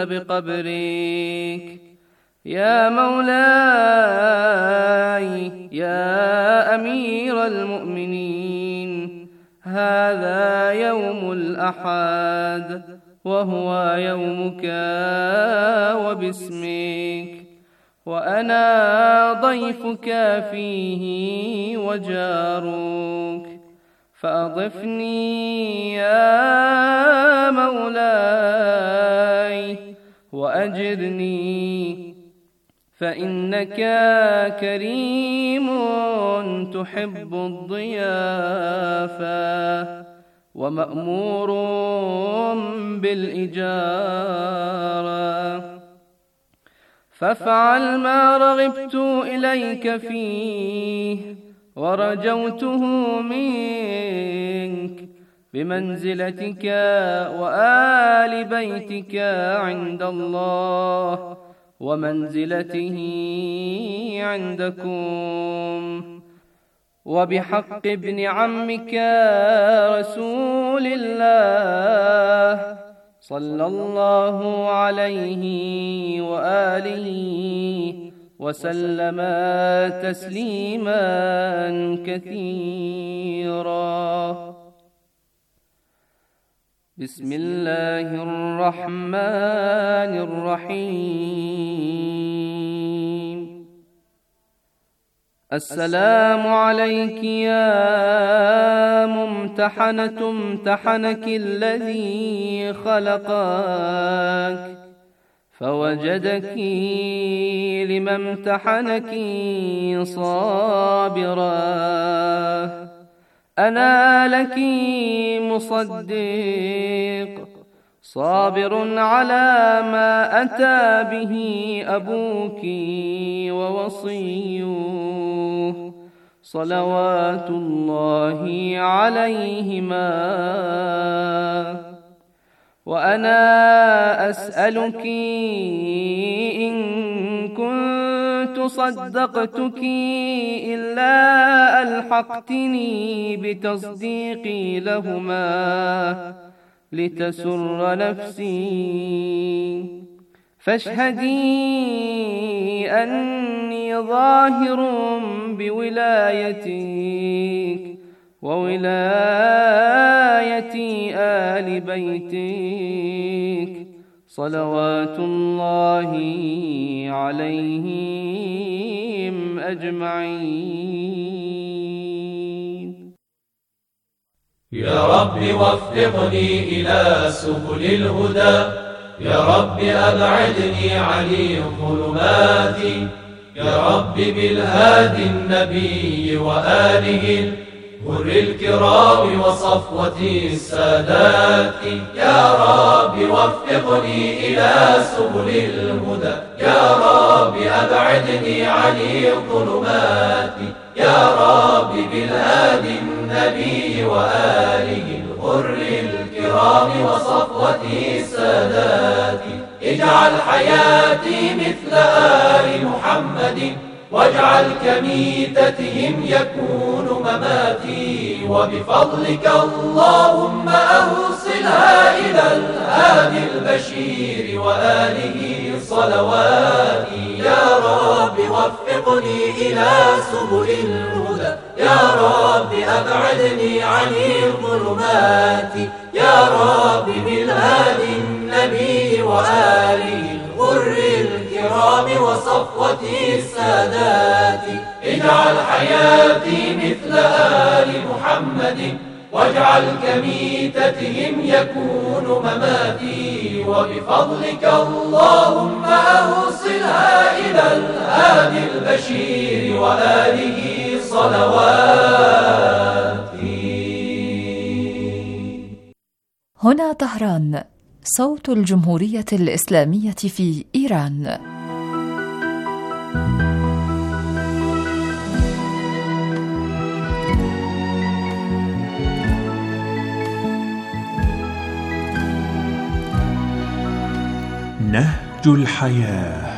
بقبرك. يا مولاي يا أمير المؤمنين، هذا يوم الأحد وهو يومك وباسمك، وأنا ضيفك فيه وجارك، فأضفني يا مولاي وأجرني، فإنك كريم تحب الضيافة ومأمور بالإجارة، فافعل ما رغبت إليك فيه ورجوته منك بمنزلتك وآل بيتك عند الله ومنزلته عندكم، وبحق ابن عمك رسول الله صلى الله عليه وآله وسلم تسليما كثيرا. بسم الله الرحمن الرحيم. السلام عليك يا ممتحنة امتحنك الذي خلقك فوجدك لما امتحنك صابرا، أنا لك مصدق صابر على ما أتى به أبوك ووصيه صلوات الله عليهما، وأنا أسألك إن كنت صدقتك إلا ألحقتني بتصديقي لهما لتسر نفسي، فاشهدي أني ظاهر بولايتك وولاية آل بيتك صلوات الله عليهم أجمعين. يا رب وفقني إلى سبل الهدى، يا رب أبعدني عن الظلمات، يا رب بالهادي النبي وآله غر الكرام وصفوة السادات، يا رب وفقني إلى سبل الهدى، يا رب أبعدني عن الظلمات، يا رب بالهادي النبي وآله الغر الكرام وصفوة السادات، اجعل حياتي مثل آل محمد واجعل كميتتهم يكون مماتي، وبفضلك اللهم أوصلها إلى الهادي البشير وآله صلواتي. يا رب وفقني إلى سبل الهدى، يا رب أبعدني عن الظلمات، يا رب بالهادي النبي وآله الغر الكرام وصفوة السادات، اجعل حياتي مثل آل محمد واجعل كميتتهم يكون مماتي، وبفضلك اللهم أوصلها إلى الهادي البشير وآله صلواتي. هنا طهران، صوت الجمهورية الإسلامية في إيران. نهج الحياة.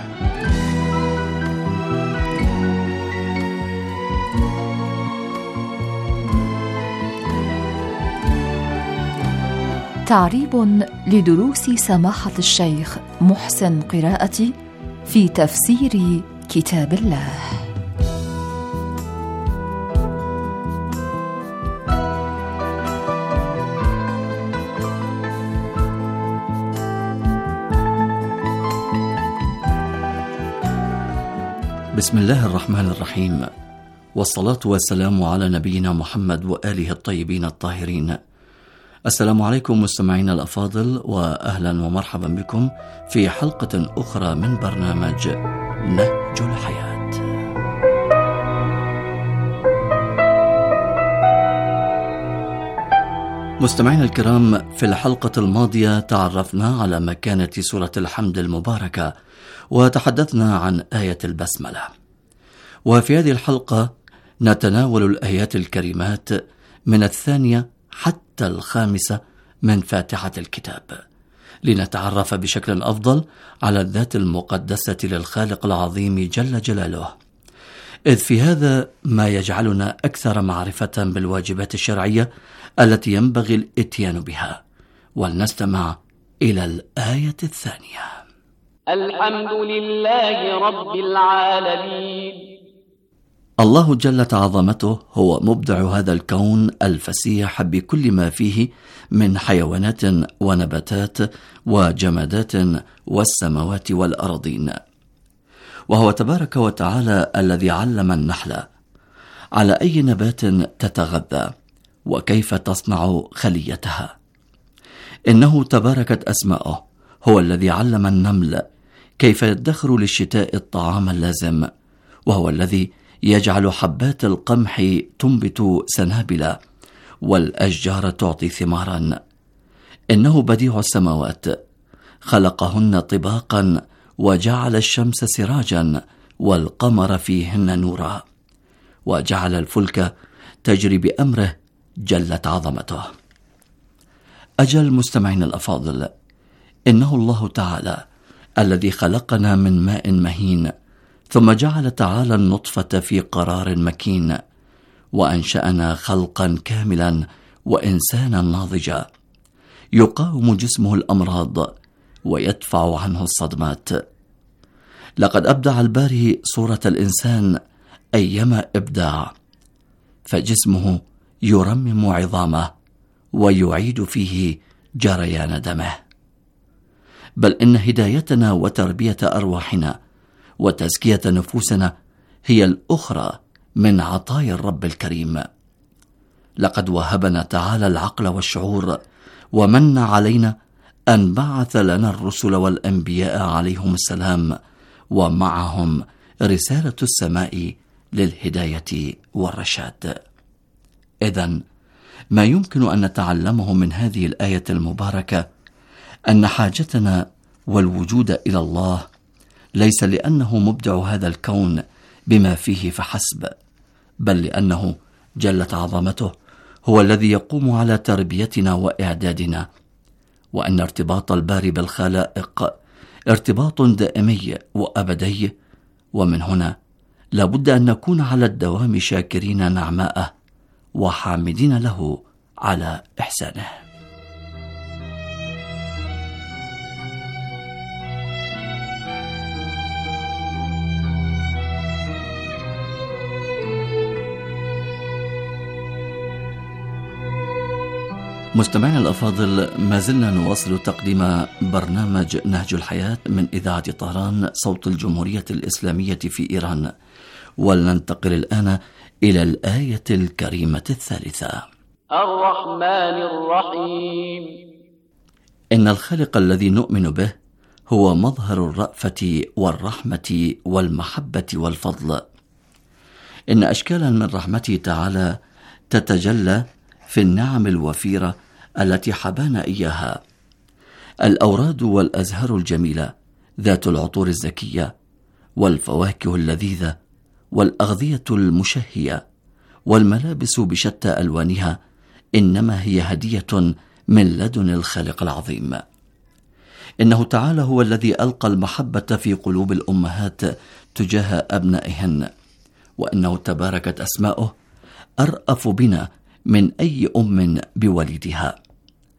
تعريب لدروس سماحة الشيخ محسن قراءتي في تفسير كتاب الله. بسم الله الرحمن الرحيم، والصلاة والسلام على نبينا محمد وآله الطيبين الطاهرين. السلام عليكم مستمعينا الأفاضل، وأهلا ومرحبا بكم في حلقة أخرى من برنامج نهج الحياة. مستمعينا الكرام، في الحلقة الماضية تعرفنا على مكانة سورة الحمد المباركة، وتحدثنا عن آية البسملة. وفي هذه الحلقة نتناول الآيات الكريمات من 2 حتى 5 من فاتحة الكتاب، لنتعرف بشكل أفضل على الذات المقدسة للخالق العظيم جل جلاله، إذ في هذا ما يجعلنا أكثر معرفة بالواجبات الشرعية التي ينبغي الإتيان بها. ولنستمع إلى الآية 2. الحمد لله رب العالمين. الله جلت عظمته هو مبدع هذا الكون الفسيح بكل ما فيه من حيوانات ونباتات وجمادات والسماوات والأرضين، وهو تبارك وتعالى الذي علم النحل على أي نبات تتغذى وكيف تصنع خليتها. إنه تباركت أسماؤه هو الذي علم النمل كيف يدخر للشتاء الطعام اللازم، وهو الذي يجعل حبات القمح تنبت سنابل والأشجار تعطي ثمارا. إنه بديع السماوات، خلقهن طباقا وجعل الشمس سراجا والقمر فيهن نورا، وجعل الفلك تجري بأمره جلت عظمته. أجل مستمعين الأفاضل، إنه الله تعالى الذي خلقنا من ماء مهين، ثم جعل تعالى النطفة في قرار مكين، وأنشأنا خلقا كاملا وإنسانا ناضجا يقاوم جسمه الأمراض ويدفع عنه الصدمات. لقد أبدع الباري صورة الإنسان أيما إبداع، فجسمه يرمم عظامه ويعيد فيه جريان دمه. بل إن هدايتنا وتربية أرواحنا وتزكية نفوسنا هي الأخرى من عطايا الرب الكريم. لقد وهبنا تعالى العقل والشعور، ومن علينا أن بعث لنا الرسل والأنبياء عليهم السلام، ومعهم رسالة السماء للهداية والرشاد. إذن ما يمكن أن نتعلمه من هذه الآية المباركة أن حاجتنا والوجود إلى الله ليس لأنه مبدع هذا الكون بما فيه فحسب، بل لأنه جلت عظمته هو الذي يقوم على تربيتنا وإعدادنا، وأن ارتباط الباري بالخلائق ارتباط دائمي وأبدي، ومن هنا لابد أن نكون على الدوام شاكرين نعماءه وحامدين له على إحسانه. مستمعينا الأفاضل، ما زلنا نواصل تقديم برنامج نهج الحياة من إذاعة طهران صوت الجمهورية الإسلامية في إيران، ولننتقل الآن إلى الآية الكريمة 3. الرحمن الرحيم. إن الخالق الذي نؤمن به هو مظهر الرأفة والرحمة والمحبة والفضل. إن أشكالا من رحمته تعالى تتجلى في النعم الوفيرة التي حبانا إياها: الأوراد والأزهار الجميلة ذات العطور الزكية، والفواكه اللذيذة، والأغذية المشهية، والملابس بشتى ألوانها، إنما هي هدية من لدن الخالق العظيم. إنه تعالى هو الذي ألقى المحبة في قلوب الأمهات تجاه أبنائهن، وأنه تباركت أسماؤه أرأف بنا من أي أم بوليدها.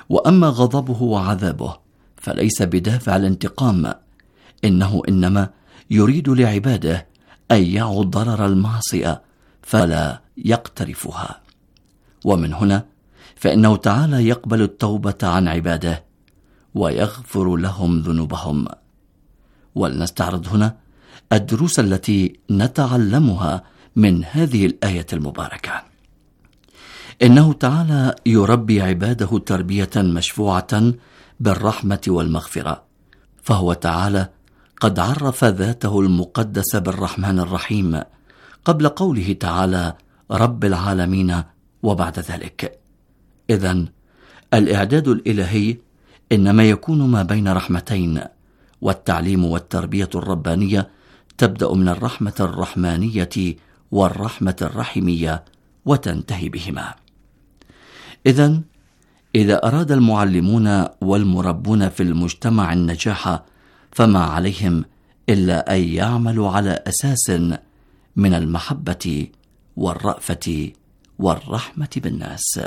وأما غضبه وعذابه فليس بدافع الانتقام، إنه إنما يريد لعباده أن يعوا ضرر المعصية فلا يقترفها. ومن هنا فإنه تعالى يقبل التوبة عن عباده ويغفر لهم ذنوبهم. ولنستعرض هنا الدروس التي نتعلمها من هذه الآية المباركة. إنه تعالى يربي عباده تربية مشفوعة بالرحمة والمغفرة، فهو تعالى قد عرف ذاته المقدسة بالرحمن الرحيم قبل قوله تعالى رب العالمين وبعد ذلك. إذن الإعداد الإلهي إنما يكون ما بين رحمتين، والتعليم والتربية الربانية تبدأ من الرحمة الرحمانية والرحمة الرحيمية وتنتهي بهما. إذن إذا أراد المعلمون والمربون في المجتمع النجاح فما عليهم إلا أن يعملوا على أساس من المحبة والرأفة والرحمة بالناس.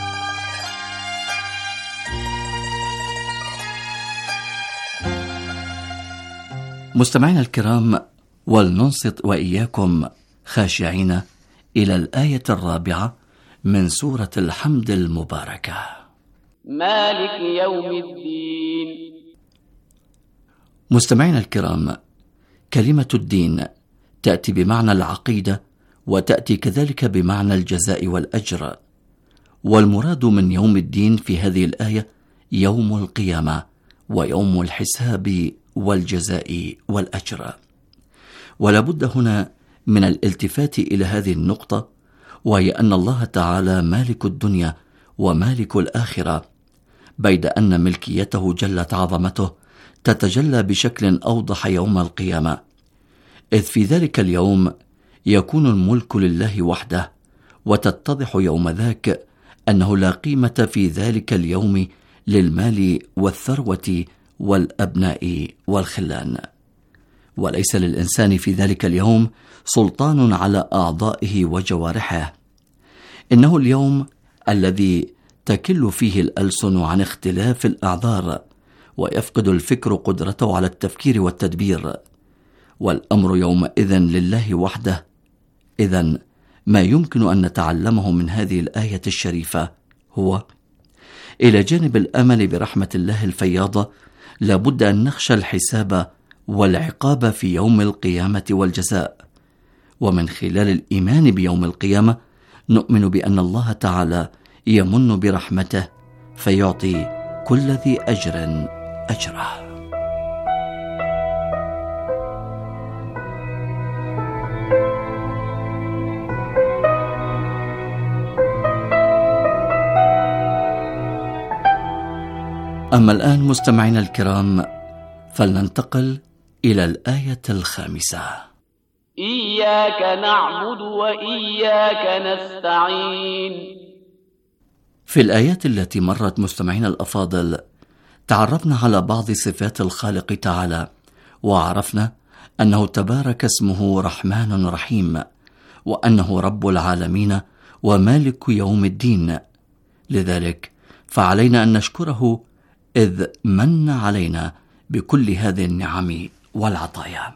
مستمعينا الكرام، ولننصت وإياكم خاشعين إلى الآية 4 من سورة الحمد المباركة. مالك يوم الدين. مستمعينا الكرام، كلمة الدين تأتي بمعنى العقيدة، وتأتي كذلك بمعنى الجزاء والأجر، والمراد من يوم الدين في هذه الآية يوم القيامة ويوم الحساب والجزاء والأجر. ولا بد هنا من الالتفات إلى هذه النقطة، وهي أن الله تعالى مالك الدنيا ومالك الآخرة، بيد أن ملكيته جلت عظمته تتجلى بشكل أوضح يوم القيامة، إذ في ذلك اليوم يكون الملك لله وحده، وتتضح يوم ذاك أنه لا قيمة في ذلك اليوم للمال والثروة والأبناء والخلان، وليس للإنسان في ذلك اليوم سلطان على أعضائه وجوارحه. إنه اليوم الذي تكل فيه الألسن عن اختلاف الأعذار، ويفقد الفكر قدرته على التفكير والتدبير، والأمر يومئذ لله وحده. إذن ما يمكن أن نتعلمه من هذه الآية الشريفة هو إلى جانب الأمل برحمة الله الفياضة لابد أن نخشى الحساب والعقاب في يوم القيامة والجزاء. ومن خلال الإيمان بيوم القيامة نؤمن بأن الله تعالى يمن برحمته فيعطي كل ذي أجر أجره. أما الآن مستمعينا الكرام، فلننتقل إلى الآية 5. إياك نعبد وإياك نستعين. في الآيات التي مرت مستمعينا الأفاضل تعرفنا على بعض صفات الخالق تعالى، وعرفنا أنه تبارك اسمه رحمن رحيم، وأنه رب العالمين ومالك يوم الدين. لذلك فعلينا أن نشكره إذ من علينا بكل هذه النعم والعطايا.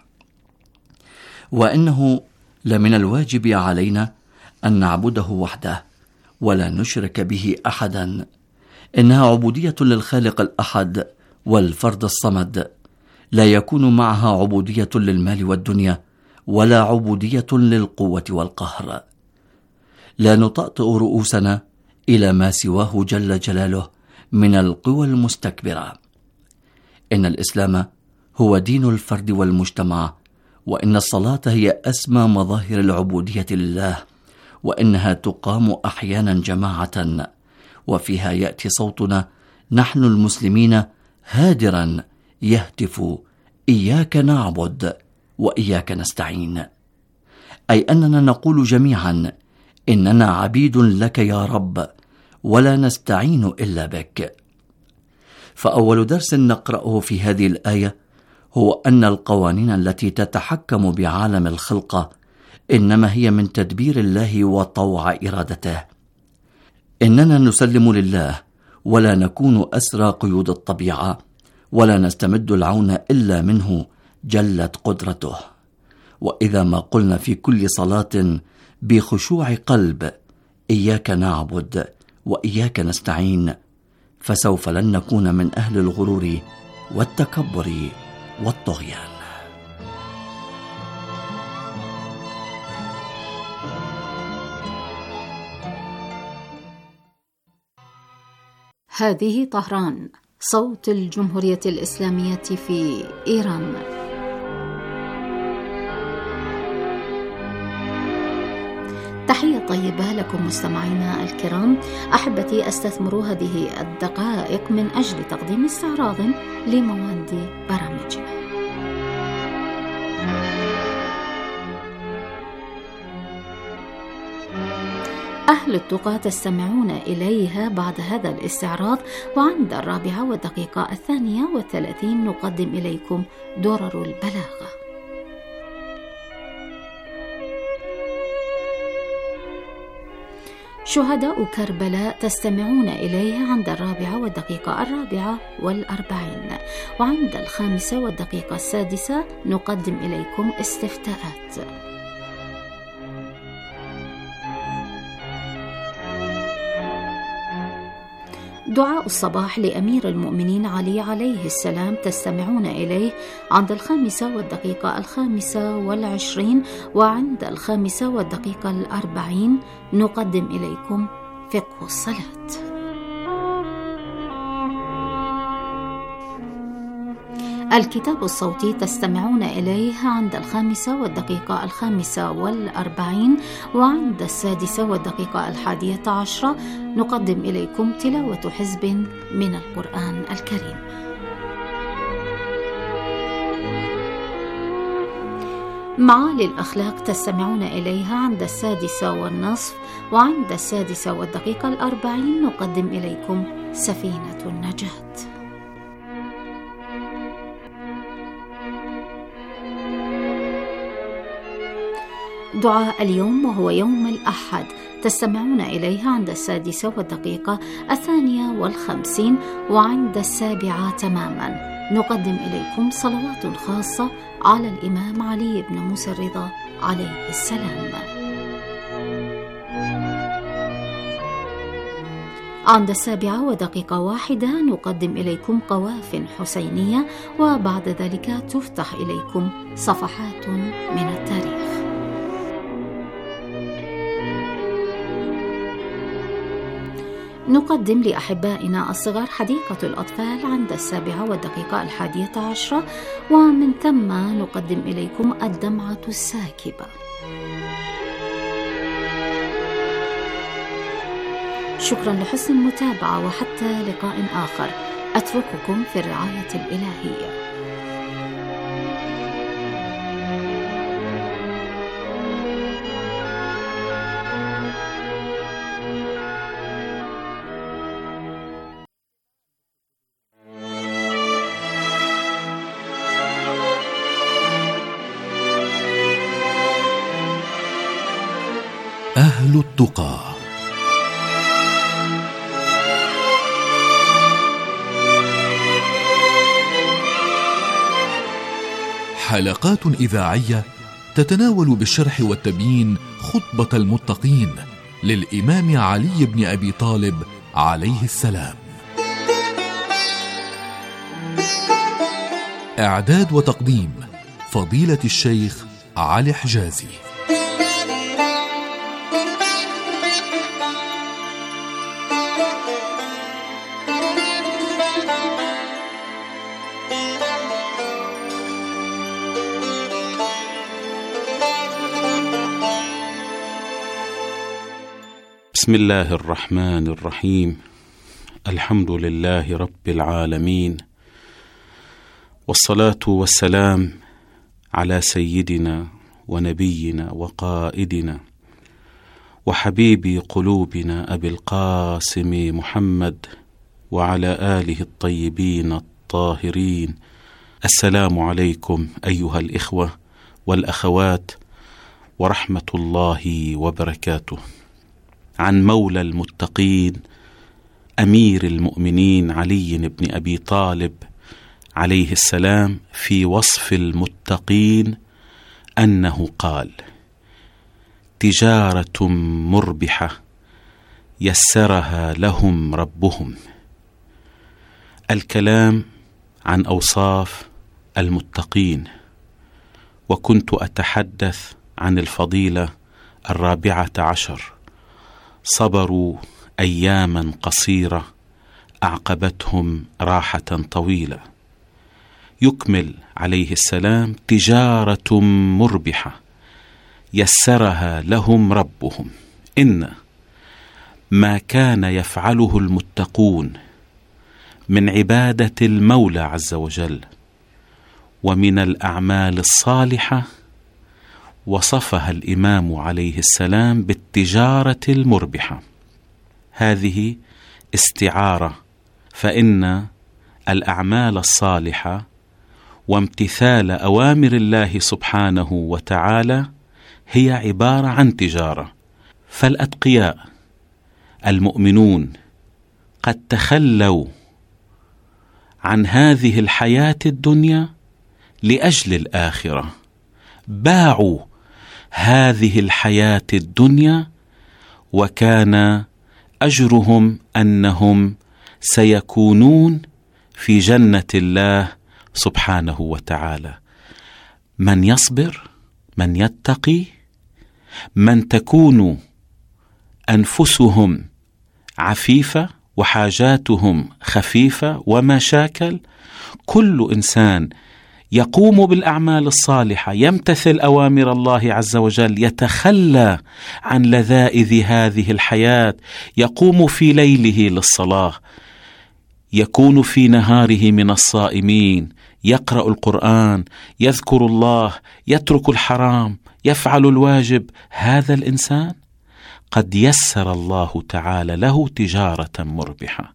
وإنه لمن الواجب علينا أن نعبده وحده ولا نشرك به أحدا. إنها عبودية للخالق الأحد والفرد الصمد، لا يكون معها عبودية للمال والدنيا ولا عبودية للقوة والقهر. لا نطأطئ رؤوسنا إلى ما سواه جل جلاله من القوى المستكبرة. إن الإسلام هو دين الفرد والمجتمع، وإن الصلاة هي أسمى مظاهر العبودية لله، وإنها تقام أحيانا جماعة، وفيها يأتي صوتنا نحن المسلمين هادرا يهتف إياك نعبد وإياك نستعين، أي أننا نقول جميعا إننا عبيد لك يا رب ولا نستعين إلا بك. فأول درس نقرأه في هذه الآية هو أن القوانين التي تتحكم بعالم الخلقة إنما هي من تدبير الله وطوع إرادته. إننا نسلم لله ولا نكون أسرى قيود الطبيعة، ولا نستمد العون إلا منه جلت قدرته. وإذا ما قلنا في كل صلاة بخشوع قلب إياك نعبد وإياك نستعين، فسوف لن نكون من أهل الغرور والتكبر والطغيان. هذه طهران، صوت الجمهورية الإسلامية في إيران. تحية طيبة لكم مستمعينا الكرام. أحبتي، أستثمر هذه الدقائق من أجل تقديم استعراض لمواد برامجنا. أهل التقى تستمعون إليها بعد هذا الاستعراض، وعند 4:32 نقدم إليكم درر البلاغة. شهداء كربلاء تستمعون إليها عند 4:44، وعند 5:06 نقدم إليكم استفتاءات. دعاء الصباح لأمير المؤمنين علي عليه السلام تستمعون إليه عند 5:25، وعند 5:40 نقدم إليكم فقه الصلاة. الكتاب الصوتي تستمعون إليه عند 5:45، وعند 6:11 نقدم إليكم تلاوة حزب من القرآن الكريم. معالي الأخلاق تستمعون إليها عند 6:30، وعند 6:40 نقدم إليكم سفينة النجاة. دعاء اليوم وهو يوم الأحد تستمعون إليها عند 6:52، وعند 7 تماما نقدم إليكم صلوات خاصة على الإمام علي بن موسى الرضا عليه السلام. عند 7:01 نقدم إليكم قواف حسينية، وبعد ذلك تفتح إليكم صفحات من التاريخ. نقدم لأحبائنا الصغار حديقة الأطفال عند 7:11، ومن ثم نقدم إليكم الدمعة الساكبة. شكرا لحسن المتابعة، وحتى لقاء آخر أترككم في الرعاية الإلهية. أهل التقى. حلقات إذاعية تتناول بالشرح والتبيين خطبة المتقين للإمام علي بن أبي طالب عليه السلام. إعداد وتقديم فضيلة الشيخ علي حجازي. بسم الله الرحمن الرحيم. الحمد لله رب العالمين، والصلاة والسلام على سيدنا ونبينا وقائدنا وحبيب قلوبنا أبي القاسم محمد وعلى آله الطيبين الطاهرين. السلام عليكم أيها الإخوة والأخوات ورحمة الله وبركاته. عن مولى المتقين أمير المؤمنين علي بن أبي طالب عليه السلام في وصف المتقين أنه قال: تجارة مربحة يسرها لهم ربهم. الكلام عن أوصاف المتقين، وكنت أتحدث عن الفضيلة 14: صبروا أياما قصيرة أعقبتهم راحة طويلة. يكمل عليه السلام: تجارة مربحة يسرها لهم ربهم. إن ما كان يفعله المتقون من عبادة المولى عز وجل ومن الأعمال الصالحة وصفها الإمام عليه السلام بالتجارة المربحة. هذه استعارة، فإن الأعمال الصالحة وامتثال أوامر الله سبحانه وتعالى هي عبارة عن تجارة. فالأتقياء المؤمنون قد تخلوا عن هذه الحياة الدنيا لأجل الآخرة، باعوا هذه الحياة الدنيا، وكان أجرهم أنهم سيكونون في جنة الله سبحانه وتعالى. من يصبر، من يتقي، من تكون أنفسهم عفيفة وحاجاتهم خفيفة ومشاكل، كل إنسان يقوم بالأعمال الصالحة، يمتثل أوامر الله عز وجل، يتخلى عن لذائذ هذه الحياة، يقوم في ليله للصلاة، يكون في نهاره من الصائمين، يقرأ القرآن، يذكر الله، يترك الحرام، يفعل الواجب. هذا الإنسان قد يسر الله تعالى له تجارة مربحة.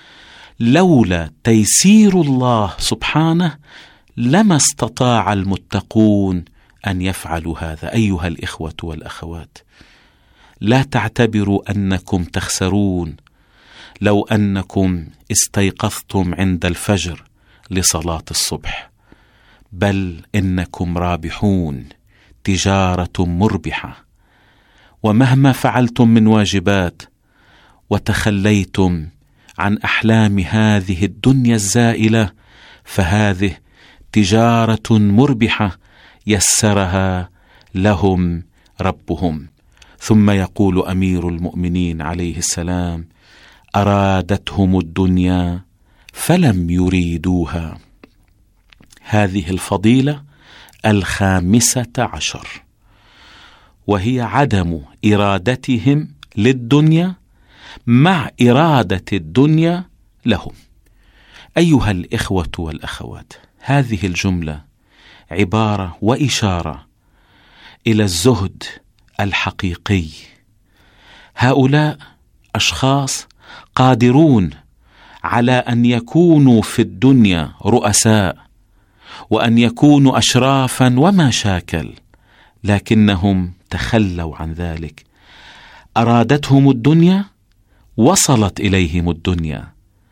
لولا تيسير الله سبحانه لما استطاع المتقون أن يفعلوا هذا. أيها الإخوة والأخوات، لا تعتبروا أنكم تخسرون لو أنكم استيقظتم عند الفجر لصلاة الصبح، بل إنكم رابحون، تجارة مربحة. ومهما فعلتم من واجبات وتخليتم عن أحلام هذه الدنيا الزائلة، فهذه تجارة مربحة يسرها لهم ربهم. ثم يقول أمير المؤمنين عليه السلام: أرادتهم الدنيا فلم يريدوها. هذه الفضيلة 15، وهي عدم إرادتهم للدنيا مع إرادة الدنيا لهم. أيها الإخوة والأخوات، هذه الجملة عبارة وإشارة إلى الزهد الحقيقي. هؤلاء أشخاص قادرون على أن يكونوا في الدنيا رؤساء وأن يكونوا أشرافا وما شاكل، لكنهم تخلوا عن ذلك. أرادتهم الدنيا، وصلت إليهم الدنيا.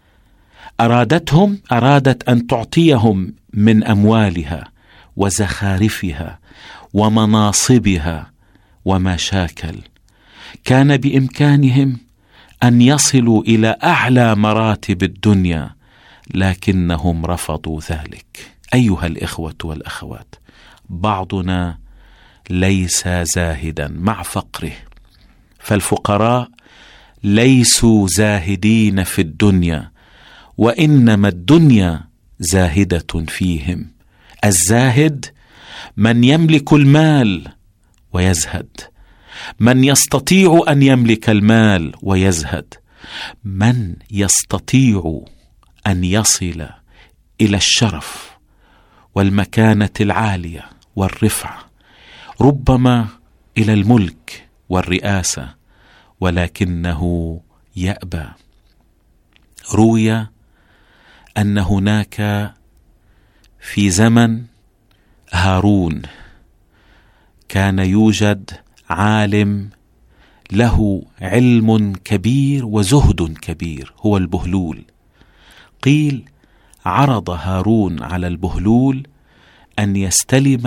أرادت أن تعطيهم من أموالها وزخارفها ومناصبها وما شاكل. كان بإمكانهم أن يصلوا إلى أعلى مراتب الدنيا، لكنهم رفضوا ذلك. أيها الإخوة والأخوات، بعضنا ليس زاهدا مع فقره، فالفقراء ليسوا زاهدين في الدنيا، وإنما الدنيا زاهدة فيهم. الزاهد من يملك المال ويزهد، من يستطيع أن يملك المال ويزهد، من يستطيع أن يصل إلى الشرف والمكانة العالية والرفعة، ربما إلى الملك والرئاسة، ولكنه يأبى. روي أن هناك في زمن هارون كان يوجد عالم له علم كبير وزهد كبير، هو البهلول. قيل عرض هارون على البهلول أن يستلم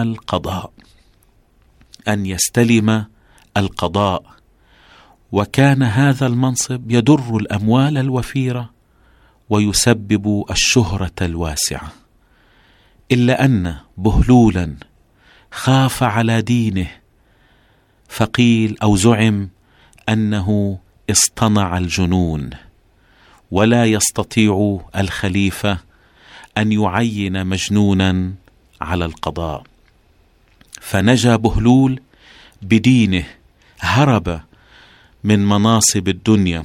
القضاء، وكان هذا المنصب يدر الأموال الوفيرة ويسبب الشهرة الواسعة، إلا أن بهلولا خاف على دينه، فقيل أو زعم أنه اصطنع الجنون، ولا يستطيع الخليفة أن يعين مجنونا على القضاء، فنجا بهلول بدينه، هرب من مناصب الدنيا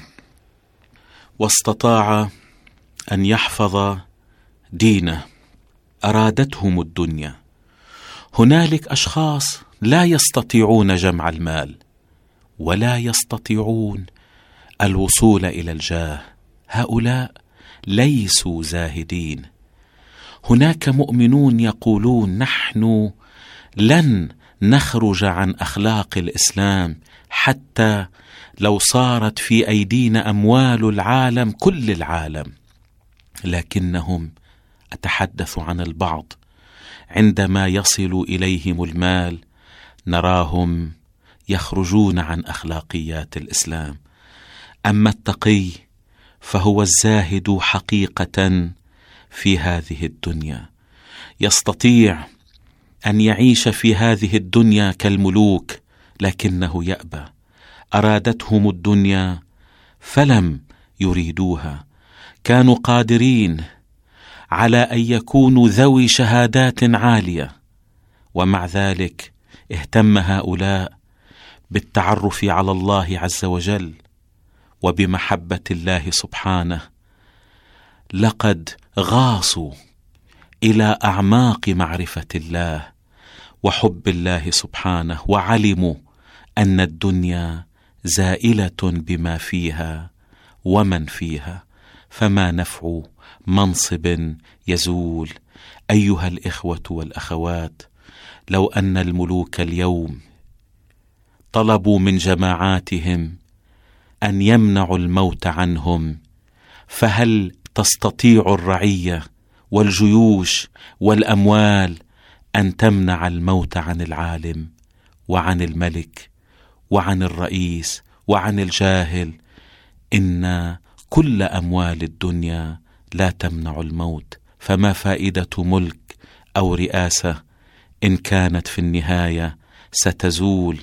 واستطاع أن يحفظ دينه. أرادتهم الدنيا. هنالك أشخاص لا يستطيعون جمع المال ولا يستطيعون الوصول إلى الجاه، هؤلاء ليسوا زاهدين. هناك مؤمنون يقولون نحن لن نخرج عن أخلاق الإسلام حتى لو صارت في أيدينا أموال العالم كل العالم، لكنهم، أتحدث عن البعض، عندما يصل إليهم المال نراهم يخرجون عن أخلاقيات الإسلام. أما التقي فهو الزاهد حقيقة في هذه الدنيا، يستطيع أن يعيش في هذه الدنيا كالملوك، لكنه يأبى. أرادتهم الدنيا فلم يريدوها، كانوا قادرين على أن يكونوا ذوي شهادات عالية، ومع ذلك اهتم هؤلاء بالتعرف على الله عز وجل وبمحبة الله سبحانه. لقد غاصوا إلى أعماق معرفة الله وحب الله سبحانه، وعلموا أن الدنيا زائلة بما فيها ومن فيها، فما نفع منصب يزول. أيها الإخوة والأخوات، لو أن الملوك اليوم طلبوا من جماعاتهم أن يمنعوا الموت عنهم، فهل تستطيع الرعية والجيوش والأموال أن تمنع الموت عن العالم وعن الملك وعن الرئيس وعن الجاهل؟ إن كل أموال الدنيا لا تمنع الموت، فما فائدة ملك أو رئاسة إن كانت في النهاية ستزول،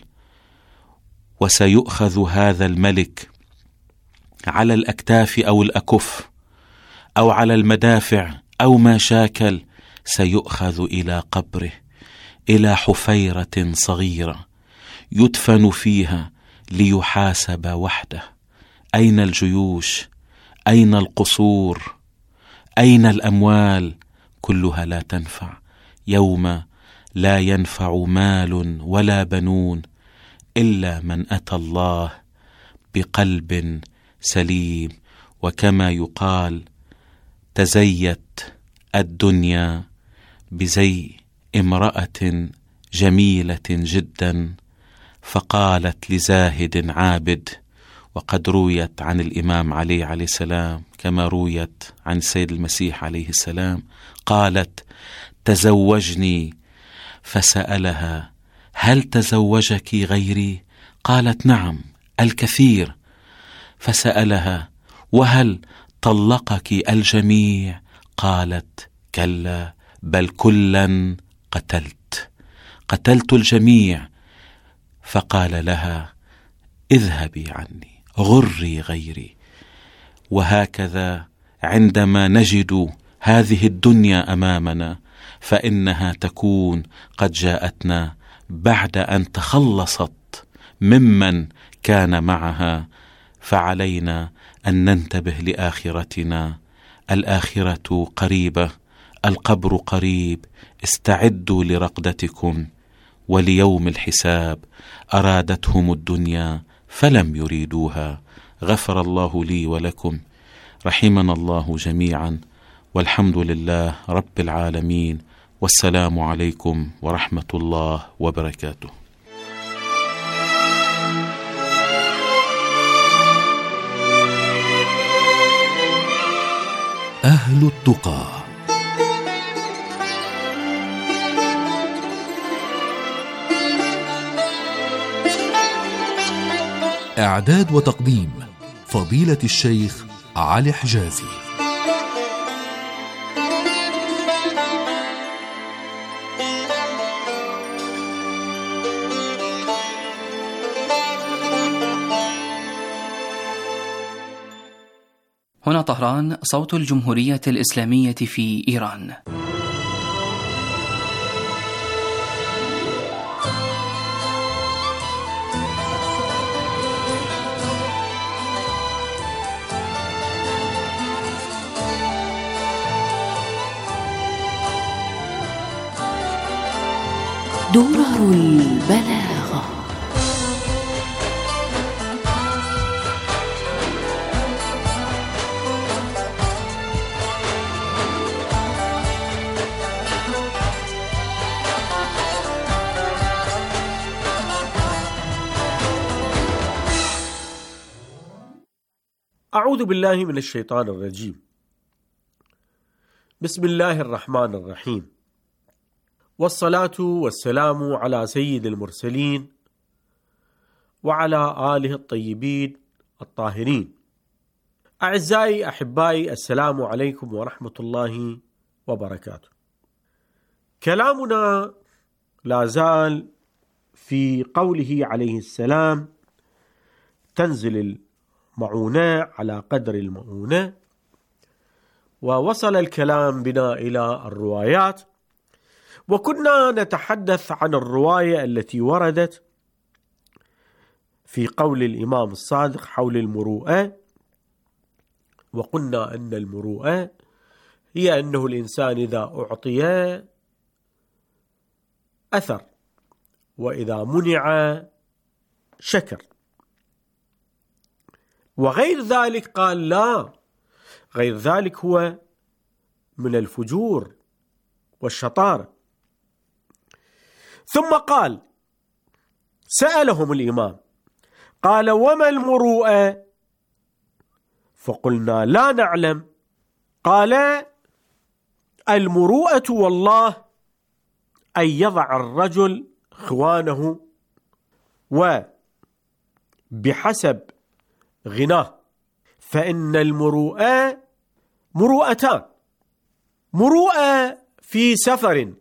وسيؤخذ هذا الملك على الأكتاف أو الأكف أو على المدافع أو ما شاكل، سيؤخذ إلى قبره، إلى حفيرة صغيرة يدفن فيها ليحاسب وحده. أين الجيوش؟ أين القصور؟ أين الأموال؟ كلها لا تنفع. يوم لا ينفع مال ولا بنون إلا من أتى الله بقلب سليم. وكما يقال: تزيت الدنيا بزي امرأة جميلة جدا فقالت لزاهد عابد. وقد رويت عن الإمام علي عليه السلام كما رويت عن السيد المسيح عليه السلام، قالت: تزوجني. فسألها: هل تزوجك غيري؟ قالت: نعم، الكثير. فسألها: وهل طلقك الجميع؟ قالت: كلا، بل كلا قتلت الجميع. فقال لها: اذهبي عني، غري غيري. وهكذا عندما نجد هذه الدنيا أمامنا فإنها تكون قد جاءتنا بعد أن تخلصت ممن كان معها، فعلينا أن ننتبه لآخرتنا. الآخرة قريبة، القبر قريب، استعدوا لرقدتكم وليوم الحساب. أرادتهم الدنيا فلم يريدوها. غفر الله لي ولكم، رحمنا الله جميعا، والحمد لله رب العالمين، والسلام عليكم ورحمة الله وبركاته. أهل التقى. إعداد وتقديم فضيلة الشيخ علي حجازي. هنا طهران، صوت الجمهورية الإسلامية في إيران. درر البلاغة. أعوذ بالله من الشيطان الرجيم. بسم الله الرحمن الرحيم، والصلاة والسلام على سيد المرسلين وعلى آله الطيبين الطاهرين. أعزائي أحبائي، السلام عليكم ورحمة الله وبركاته. كلامنا لا زال في قوله عليه السلام: تنزل المعونة على قدر المؤونة. ووصل الكلام بنا إلى الروايات، وكنا نتحدث عن الرواية التي وردت في قول الإمام الصادق حول المروءة، وقلنا أن المروءة هي أنه الإنسان إذا أعطي أثر، وإذا منع شكر، وغير ذلك قال لا، غير ذلك هو من الفجور والشطارة. ثم قال، سألهم الإمام قال: وما المروءة؟ فقلنا لا نعلم. قال: المروءة والله أن يضع الرجل خوانه وبحسب غناه، فإن المروءة مروءتان: مروءة في سفر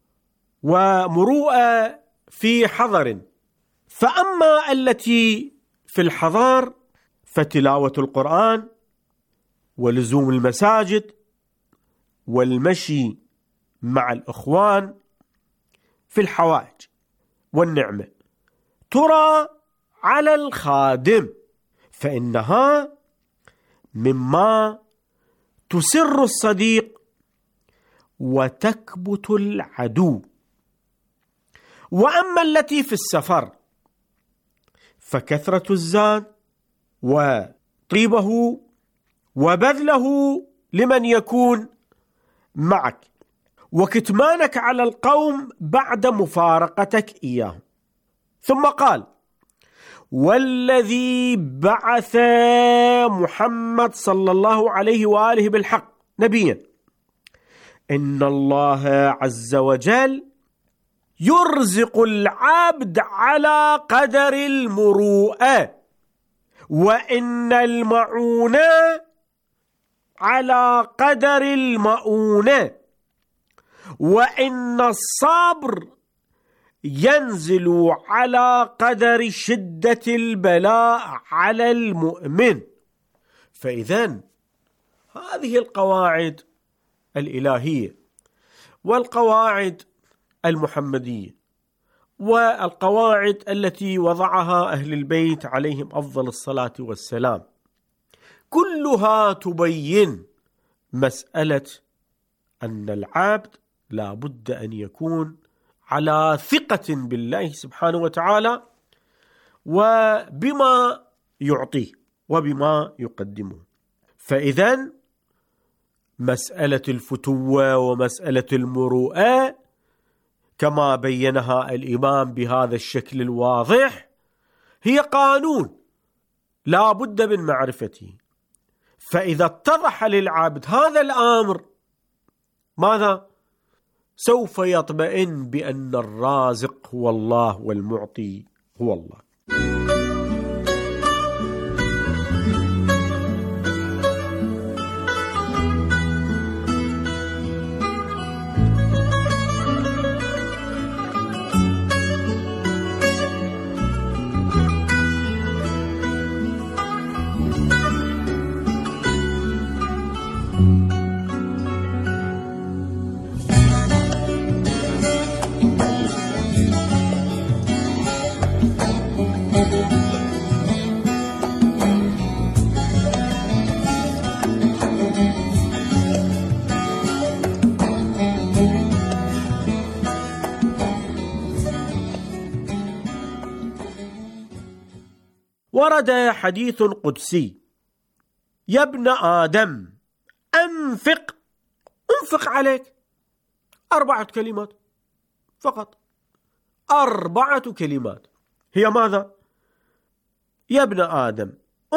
ومروءة في حضر. فأما التي في الحضر فتلاوة القرآن ولزوم المساجد والمشي مع الإخوان في الحوائج والنعمة ترى على الخادم، فإنها مما تسر الصديق وتكبت العدو. وأما التي في السفر فكثرة الزاد وطيبه وبذله لمن يكون معك، وكتمانك على القوم بعد مفارقتك إياه. ثم قال: والذي بعث محمد صلى الله عليه وآله بالحق نبيا، إن الله عز وجل يرزق العبد على قدر المروءة، وإن المعونة على قدر المؤونة، وإن الصبر ينزل على قدر شدة البلاء على المؤمن. فإذن هذه القواعد الإلهية والقواعد المحمدية والقواعد التي وضعها أهل البيت عليهم أفضل الصلاة والسلام كلها تبين مسألة أن العبد لا بد أن يكون على ثقة بالله سبحانه وتعالى وبما يعطيه وبما يقدمه. فإذن مسألة الفتوة ومسألة المروءة كما بينها الإمام بهذا الشكل الواضح هي قانون لا بد من معرفته. فإذا اتضح للعبد هذا الأمر ماذا؟ سوف يطمئن بأن الرازق هو الله والمعطي هو الله. ورد حديث قدسي: يا ابن آدم أنفق عليك. 4 كلمات فقط، 4 كلمات هي ماذا؟ يا ابن آدم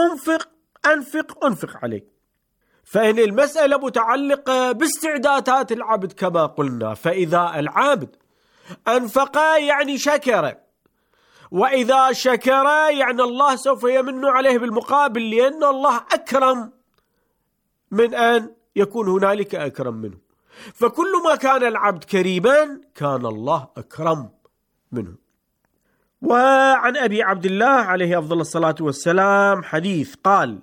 أنفق عليك. فإن المسألة متعلقة باستعدادات العبد كما قلنا، فإذا العبد أنفق يعني شكر، وإذا شكر يعني الله سوف يمن عليه بالمقابل، لأن الله أكرم من أن يكون هنالك أكرم منه. فكل ما كان العبد كريما كان الله أكرم منه. وعن أبي عبد الله عليه أفضل الصلاة والسلام حديث قال: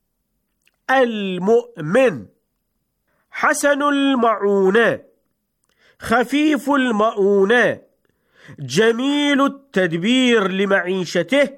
المؤمن حسن المعونة خفيف المؤونة جميل التدبير لمعيشته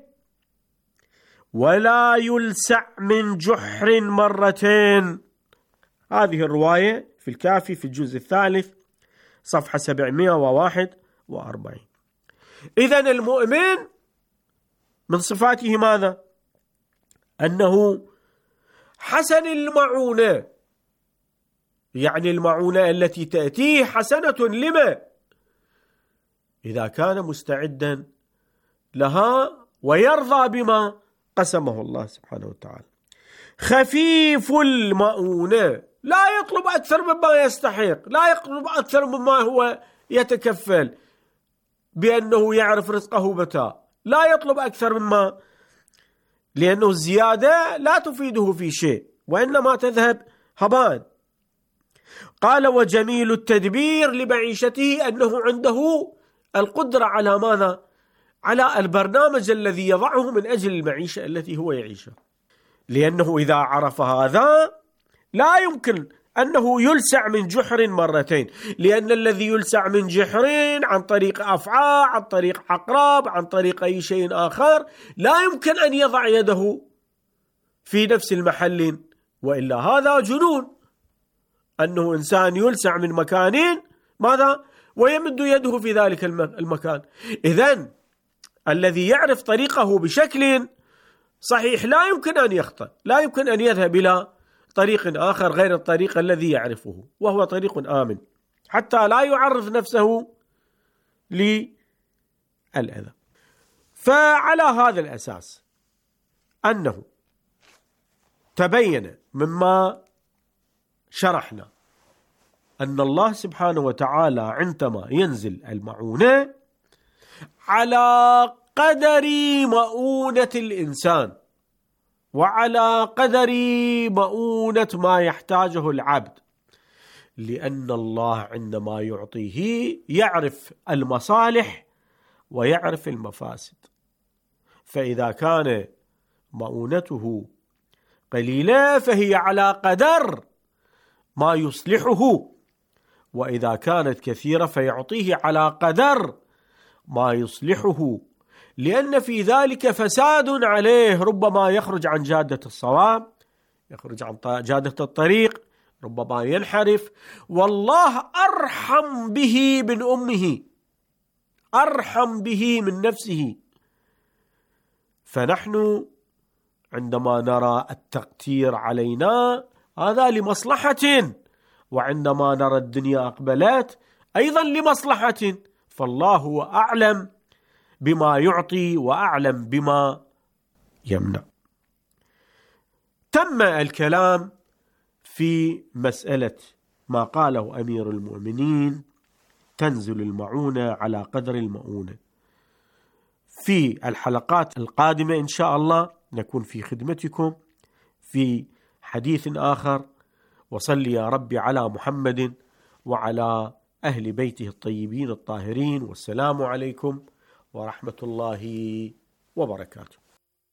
ولا يلسع من جحر مرتين. هذه الرواية في الكافي في الجزء 3 صفحة 741. إذن المؤمن من صفاته ماذا؟ أنه حسن المعونة، يعني المعونة التي تأتيه حسنة لما؟ إذا كان مستعدا لها ويرضى بما قسمه الله سبحانه وتعالى. خفيف المؤونة، لا يطلب أكثر مما يستحق، لا يطلب أكثر مما هو يتكفل بأنه يعرف رزقه متى، لا يطلب أكثر مما، لأنه الزيادة لا تفيده في شيء وإنما تذهب هباء. قال: وجميل التدبير لمعيشته، أنه عنده القدرة على ماذا؟ على البرنامج الذي يضعه من أجل المعيشة التي هو يعيشها، لأنه إذا عرف هذا لا يمكن أنه يلسع من جحر مرتين، لأن الذي يلسع من جحرين عن طريق أفعى، عن طريق عقرب، عن طريق أي شيء آخر، لا يمكن أن يضع يده في نفس المحل، وإلا هذا جنون، أنه إنسان يلسع من مكانين ماذا؟ ويمد يده في ذلك المكان. إذن الذي يعرف طريقه بشكل صحيح لا يمكن أن يخطئ، لا يمكن أن يذهب إلى طريق آخر غير الطريق الذي يعرفه، وهو طريق آمن، حتى لا يعرض نفسه للأذى. فعلى هذا الأساس أنه تبين مما شرحنا أن الله سبحانه وتعالى عندما ينزل المعونة على قدر مؤونة الإنسان وعلى قدر مؤونة ما يحتاجه العبد، لأن الله عندما يعطيه يعرف المصالح ويعرف المفاسد. فإذا كان مؤونته قليلة فهي على قدر ما يصلحه، وإذا كانت كثيرة فيعطيه على قدر ما يصلحه، لأن في ذلك فساد عليه، ربما يخرج عن جادة الصواب، يخرج عن جادة الطريق، ربما ينحرف، والله أرحم به من أمه، أرحم به من نفسه. فنحن عندما نرى التقتير علينا هذا لمصلحة، وعندما نرى الدنيا أقبلت أيضا لمصلحة، فالله هو أعلم بما يعطي وأعلم بما يمنع. تم الكلام في مسألة ما قاله أمير المؤمنين: تنزل المعونة على قدر المؤونة. في الحلقات القادمة إن شاء الله نكون في خدمتكم في حديث آخر. وصل يا ربي على محمد وعلى أهل بيته الطيبين الطاهرين، والسلام عليكم ورحمة الله وبركاته.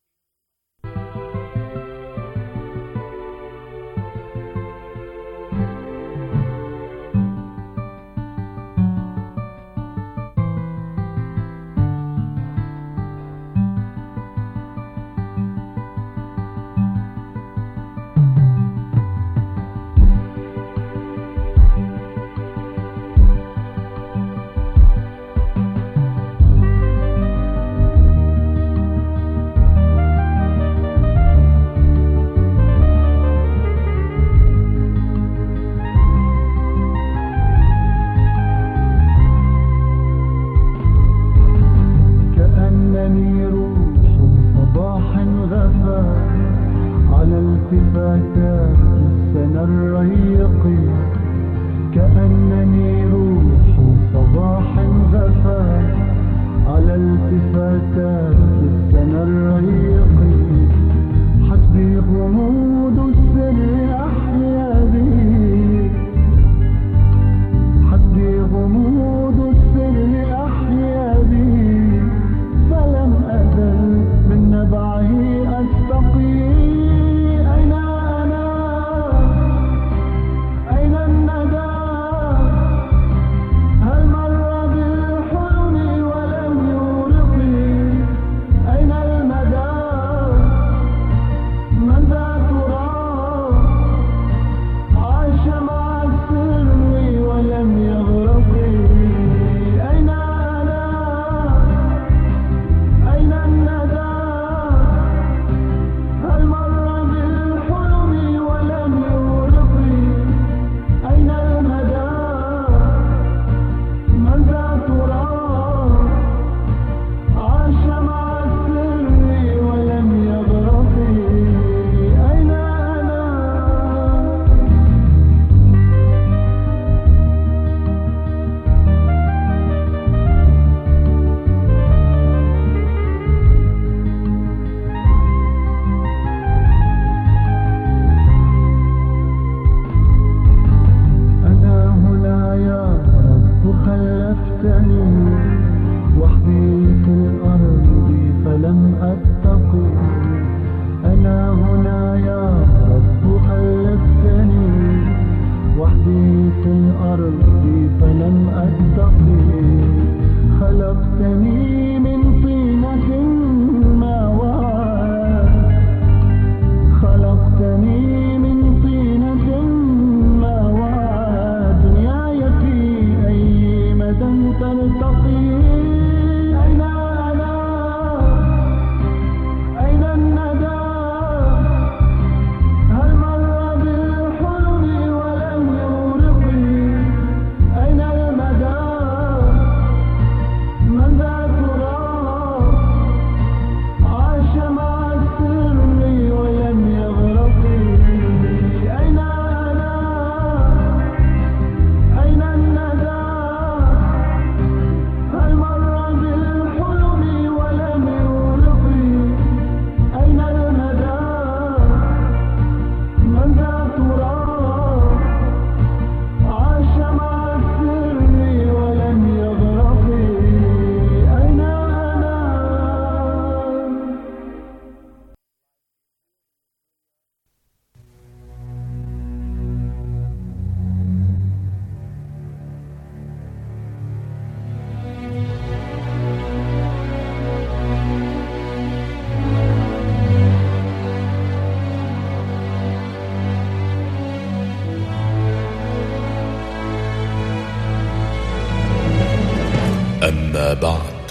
أما بعد،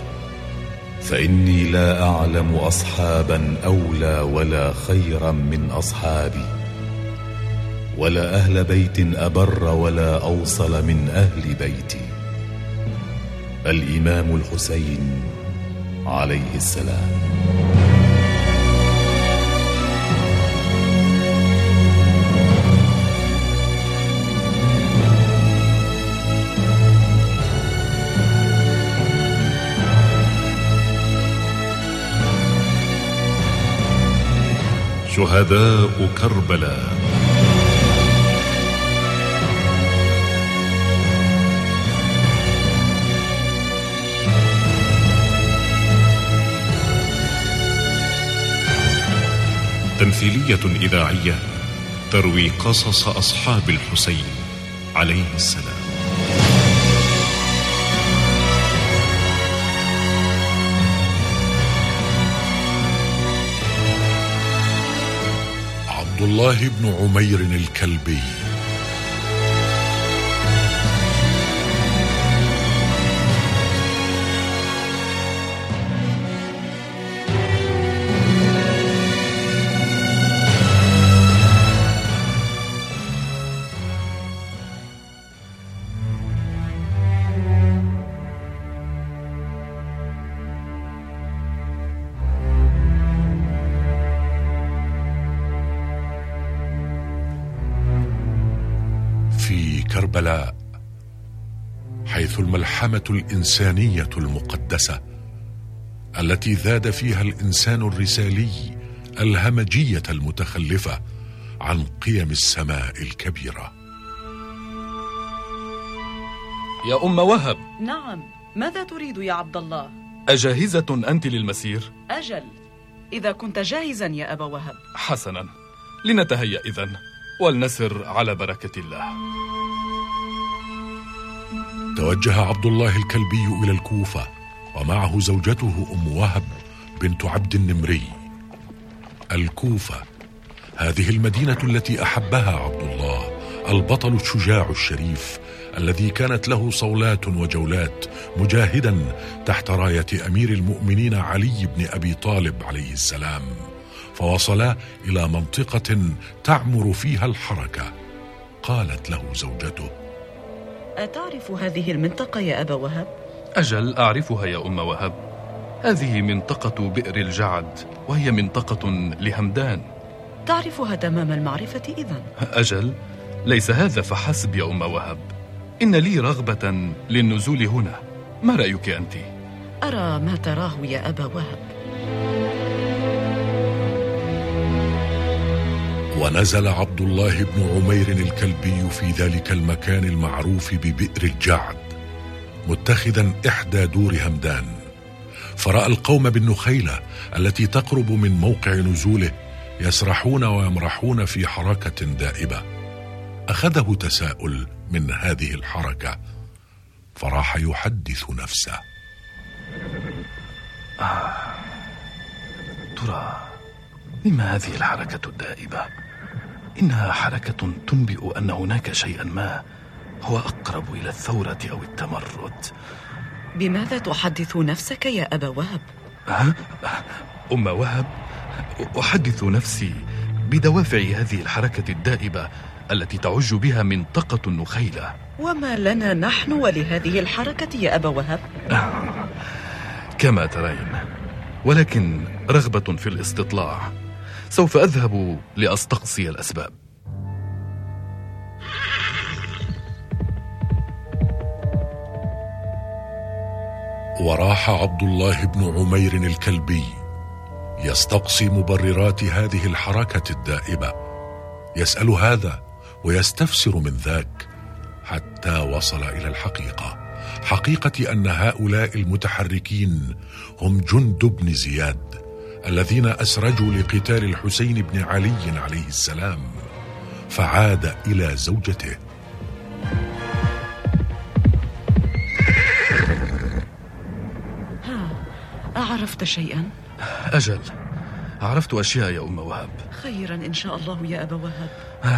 فإني لا أعلم أصحابا أولى ولا خيرا من أصحابي، ولا أهل بيت أبر ولا أوصل من أهل بيتي، الإمام الحسين عليه السلام. شهداء كربلاء. تمثيلية إذاعية تروي قصص أصحاب الحسين عليه السلام. عبد الله بن عمير الكلبي. في كربلاء، حيث الملحمة الإنسانية المقدسة التي ذاد فيها الإنسان الرسالي الهمجية المتخلفة عن قيم السماء الكبيرة. يا أم وهب. نعم، ماذا تريد يا عبد الله؟ أجاهزة أنت للمسير؟ أجل، إذا كنت جاهزا يا أبا وهب. حسنا، لنتهيأ إذن ولنسر على بركة الله. توجه عبد الله الكلبي إلى الكوفة ومعه زوجته أم وهب بنت عبد النمري. الكوفة، هذه المدينة التي أحبها عبد الله البطل الشجاع الشريف الذي كانت له صولات وجولات مجاهدا تحت راية أمير المؤمنين علي بن أبي طالب عليه السلام، فوصلا إلى منطقة تعمر فيها الحركة. قالت له زوجته: أتعرف هذه المنطقة يا أبا وهب؟ أجل، أعرفها يا أم وهب. هذه منطقة بئر الجعد، وهي منطقة لهمدان. تعرفها تمام المعرفة إذن؟ أجل، ليس هذا فحسب يا أم وهب، إن لي رغبة للنزول هنا. ما رأيك أنت؟ أرى ما تراه يا أبا وهب. ونزل عبد الله بن عمير الكلبي في ذلك المكان المعروف ببئر الجعد، متخذا إحدى دور همدان، فرأى القوم بالنخيلة التي تقرب من موقع نزوله يسرحون ويمرحون في حركة دائبة. أخذه تساؤل من هذه الحركة، فراح يحدث نفسه: ترى لما هذه الحركة الدائبة؟ إنها حركة تنبئ أن هناك شيئا ما هو أقرب إلى الثورة أو التمرد. بماذا تحدث نفسك يا أبا وهب؟ أم وهب، أحدث نفسي بدوافع هذه الحركة الدائبة التي تعج بها منطقة النخيلة. وما لنا نحن ولهذه الحركة يا أبا وهب؟ كما ترين، ولكن رغبة في الاستطلاع. سوف أذهب لأستقصي الأسباب. وراح عبد الله بن عمير الكلبي يستقصي مبررات هذه الحركة الدائبة، يسأل هذا ويستفسر من ذاك، حتى وصل إلى الحقيقة، حقيقة أن هؤلاء المتحركين هم جند بن زياد الذين أسرجوا لقتال الحسين بن علي عليه السلام. فعاد إلى زوجته: أعرفت شيئا؟ أجل، عرفت أشياء يا أم وهب. خيرا إن شاء الله يا أبا وهب.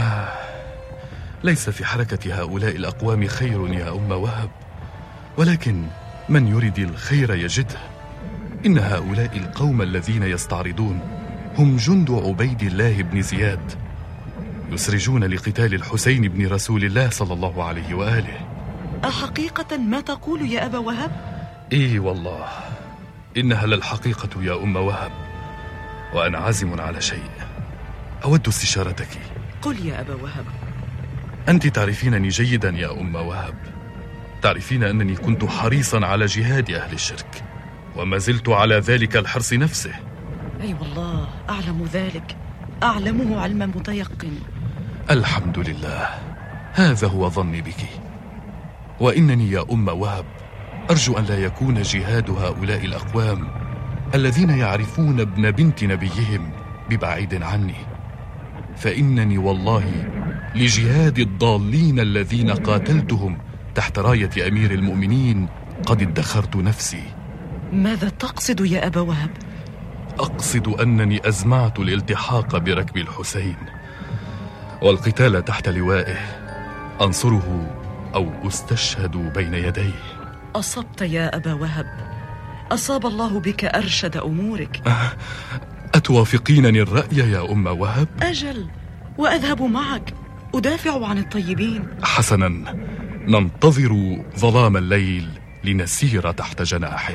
ليس في حركة هؤلاء الأقوام خير يا أم وهب، ولكن من يريد الخير يجده. إن هؤلاء القوم الذين يستعرضون هم جند عبيد الله بن زياد، يسرجون لقتال الحسين بن رسول الله صلى الله عليه وآله. أحقيقة ما تقول يا أبا وهب؟ إيه والله، إنها للحقيقة يا أم وهب، وأنا عازم على شيء أود استشارتك. قل يا أبا وهب. أنت تعرفينني جيدا يا أم وهب، تعرفين أنني كنت حريصا على جهاد أهل الشرك، وما زلت على ذلك الحرص نفسه. أي والله أعلم ذلك، أعلمه علم متيقن. الحمد لله، هذا هو ظني بك. وإنني يا أم وهب أرجو أن لا يكون جهاد هؤلاء الأقوام الذين يعرفون ابن بنت نبيهم ببعيد عني، فإنني والله لجهاد الضالين الذين قاتلتهم تحت راية أمير المؤمنين قد ادخرت نفسي. ماذا تقصد يا أبا وهب؟ أقصد أنني أزمعت الالتحاق بركب الحسين والقتال تحت لوائه، أنصره أو أستشهد بين يديه. أصبت يا أبا وهب، أصاب الله بك أرشد أمورك. أتوافقينني الرأي يا أم وهب؟ أجل، وأذهب معك أدافع عن الطيبين. حسنا، ننتظر ظلام الليل لنسير تحت جناحه.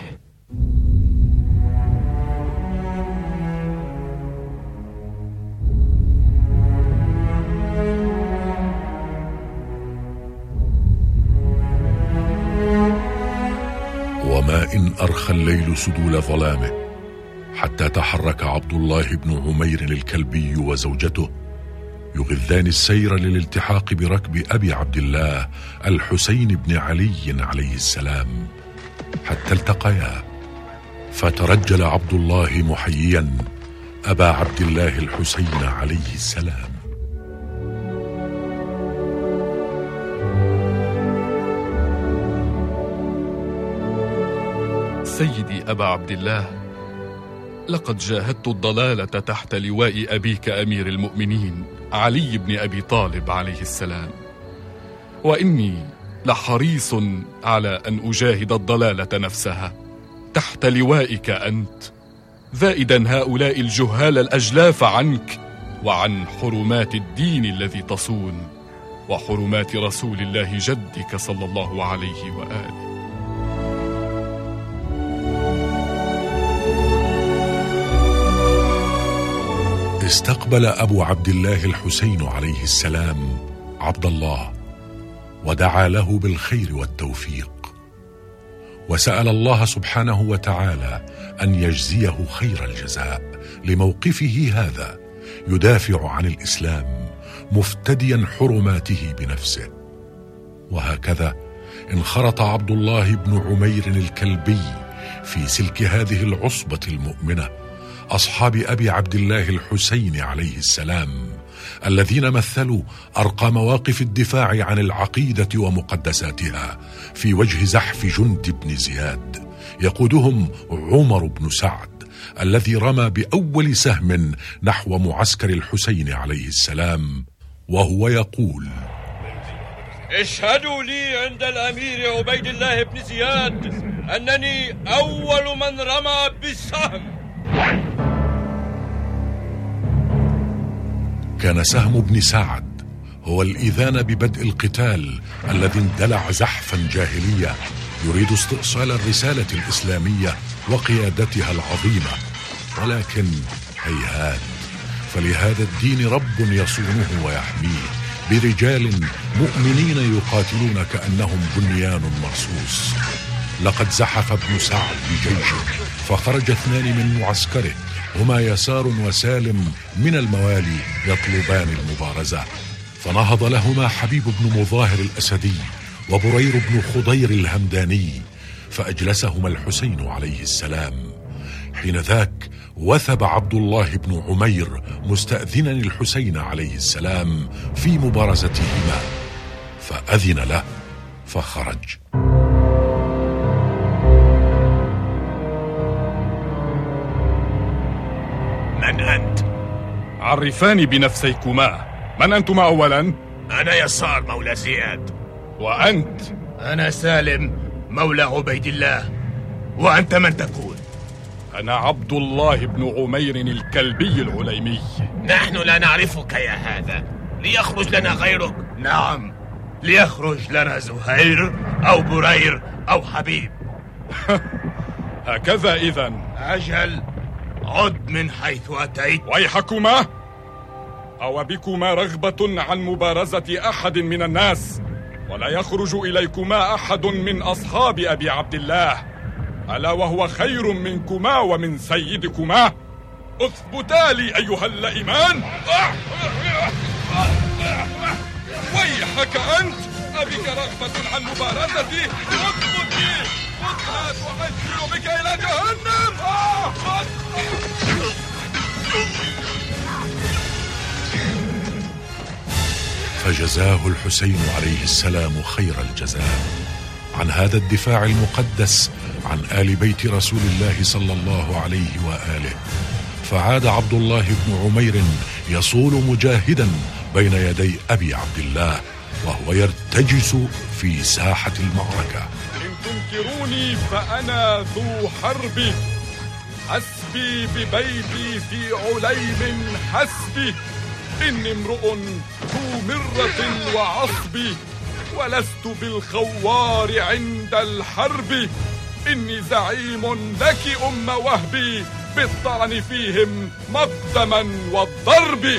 وما إن أرخى الليل سدول ظلامه حتى تحرك عبد الله بن عمير الكلبي وزوجته يغذان السير للالتحاق بركب أبي عبد الله الحسين بن علي عليه السلام، حتى التقيا، فترجل عبد الله محييا أبا عبد الله الحسين عليه السلام. سيدي أبا عبد الله، لقد جاهدت الضلالة تحت لواء أبيك أمير المؤمنين علي بن أبي طالب عليه السلام، وإني لحريص على أن أجاهد الضلالة نفسها تحت لوائك أنت، ذائدا هؤلاء الجهال الأجلاف عنك وعن حرمات الدين الذي تصون وحرمات رسول الله جدك صلى الله عليه وآله. استقبل أبو عبد الله الحسين عليه السلام عبد الله ودعا له بالخير والتوفيق، وسأل الله سبحانه وتعالى أن يجزيه خير الجزاء لموقفه هذا يدافع عن الإسلام مفتديا حرماته بنفسه. وهكذا انخرط عبد الله بن عمير الكلبي في سلك هذه العصبة المؤمنة، أصحاب أبي عبد الله الحسين عليه السلام، الذين مثلوا أرقى مواقف الدفاع عن العقيدة ومقدساتها في وجه زحف جند بن زياد، يقودهم عمر بن سعد الذي رمى بأول سهم نحو معسكر الحسين عليه السلام وهو يقول: اشهدوا لي عند الأمير عبيد الله بن زياد أنني أول من رمى بالسهم. كان سهم ابن سعد هو الإذان ببدء القتال الذي اندلع زحفا جاهلية يريد استئصال الرسالة الإسلامية وقيادتها العظيمة، ولكن هيهات، فلهذا الدين رب يصونه ويحميه برجال مؤمنين يقاتلون كأنهم بنيان مرصوص. لقد زحف ابن سعد بجيشه فخرج 2 من معسكره هما يسار وسالم من الموالي يطلبان المبارزة، فنهض لهما حبيب بن مظاهر الأسدي وبرير بن خضير الهمداني، فأجلسهما الحسين عليه السلام. حين ذاك وثب عبد الله بن عمير مستأذنا الحسين عليه السلام في مبارزتهما، فأذن له فخرج. من أنت؟ عرفاني بنفسيكما، من أنتما أولا؟ أنا يسار مولى زياد. وأنت؟ أنا سالم مولى عبيد الله. وأنت من تكون؟ أنا عبد الله بن عمير الكلبي العليمي. نحن لا نعرفك يا هذا، ليخرج لنا غيرك. نعم، ليخرج لنا زهير أو برير أو حبيب. هكذا إذن. أجل، عد من حيث أتيت. ويحكما، أو بكما رغبة عن مبارزة أحد من الناس، ولا يخرج إليكما أحد من أصحاب أبي عبد الله، ألا وهو خير منكما ومن سيدكما. اثبتا لي أيها اللئيمان. ويحك أنت، أبك رغبة عن مبارزتي؟ اثبت لي، خذها تعجل بك إلى جهنم. فجزاه الحسين عليه السلام خير الجزاء عن هذا الدفاع المقدس عن آل بيت رسول الله صلى الله عليه وآله. فعاد عبد الله بن عمير يصول مجاهدا بين يدي أبي عبد الله وهو يرتجس في ساحة المعركة. إن تنكروني فأنا ذو حرب، حسبي ببيتي في عليم حسبي. إني امرؤ ذو مرة وعصب، ولست بالخوار عند الحرب. إني زعيم لك أم وهبي، بالطعن فيهم مقدما والضرب.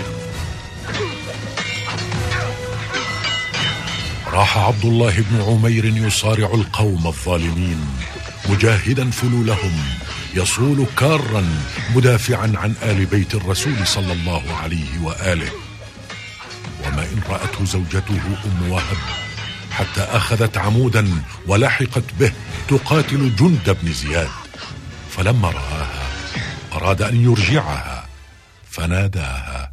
راح عبد الله بن عمير يصارع القوم الظالمين مجاهدا فلولهم، يصول كارا مدافعا عن آل بيت الرسول صلى الله عليه وآله. وما إن رأته زوجته أم وهب حتى أخذت عمودا ولحقت به تقاتل جند بن زياد، فلما رآها أراد أن يرجعها فناداها: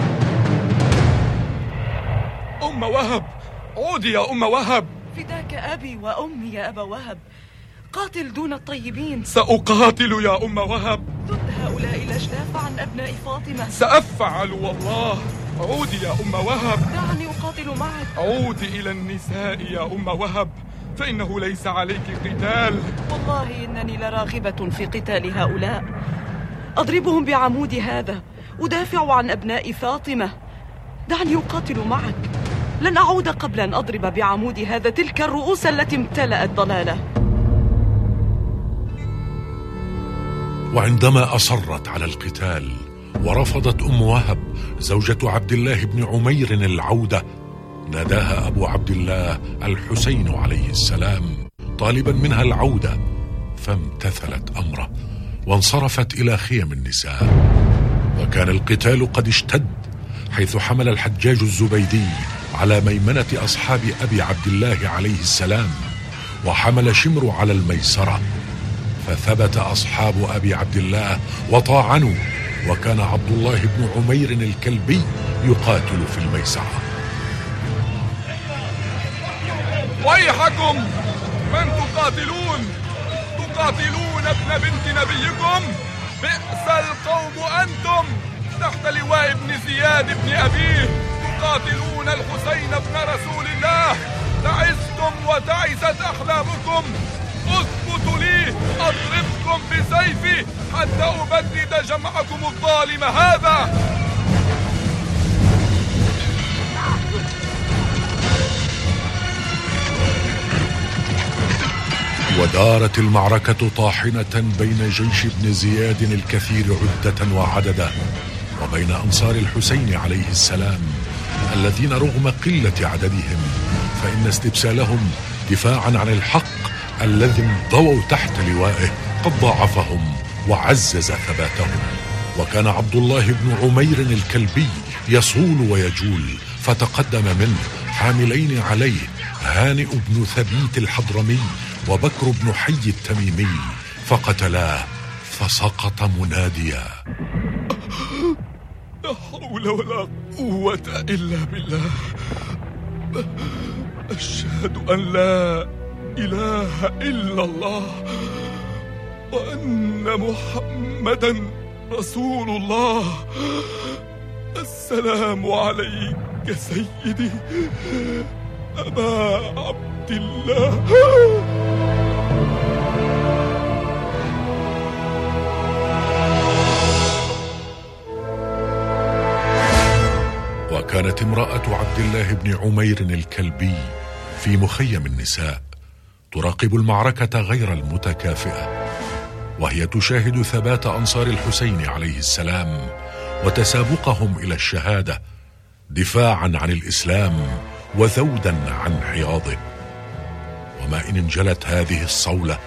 أم وهب، عودي يا أم وهب. فداك أبي وأمي يا أبا وهب، قاتل دون الطيبين. سأقاتل يا أم وهب. ضد هؤلاء الأجلاف عن أبناء فاطمة. سأفعل والله. عودي يا أم وهب. دعني أقاتل معك. عودي إلى النساء يا أم وهب، فإنه ليس عليك قتال. والله إنني لراغبة في قتال هؤلاء. أضربهم بعمود هذا، أدافع عن أبناء فاطمة. دعني أقاتل معك، لن أعود قبل أن أضرب بعمود هذا تلك الرؤوس التي امتلأت ضلالة. وعندما أصرت على القتال ورفضت أم وهب زوجة عبد الله بن عمير العودة، ناداها أبو عبد الله الحسين عليه السلام طالبا منها العودة، فامتثلت أمره وانصرفت إلى خيم النساء. وكان القتال قد اشتد، حيث حمل الحجاج الزبيدي على ميمنة أصحاب أبي عبد الله عليه السلام، وحمل شمر على الميسرة، فثبت أصحاب أبي عبد الله وطاعنوا، وكان عبد الله بن عمير الكلبي يقاتل في الميسرة. ويحكم، من تقاتلون؟ تقاتلون ابن بنت نبيكم؟ بئس القوم أنتم، تحت لواء ابن زياد بن أبيه تقاتلون الحسين بن رسول الله. تعستم وتعست أحلامكم. اثبتوا لي، أضربكم بسيفي حتى أبدد جمعكم الظالم هذا. ودارت المعركة طاحنة بين جيش ابن زياد الكثير عدة وعددا وبين أنصار الحسين عليه السلام، الذين رغم قلة عددهم فإن استبسالهم دفاعا عن الحق الذي انضووا تحت لوائه قد ضاعفهم وعزز ثباتهم. وكان عبد الله بن عمير الكلبي يصول ويجول، فتقدم منه حاملين عليه هانئ بن ثبيت الحضرمي وبكر بن حي التميمي، فقتلاه فسقط مناديا: لا حول ولا قوة إلا بالله. أشهد أن لا إله إلا الله وأن محمدا رسول الله. السلام عليك سيدي أبا عبد الله. وكانت امرأة عبد الله بن عمير الكلبي في مخيم النساء تراقب المعركة غير المتكافئة، وهي تشاهد ثبات أنصار الحسين عليه السلام وتسابقهم إلى الشهادة دفاعا عن الإسلام وذودا عن حياضه. وما إن انجلت هذه الصولة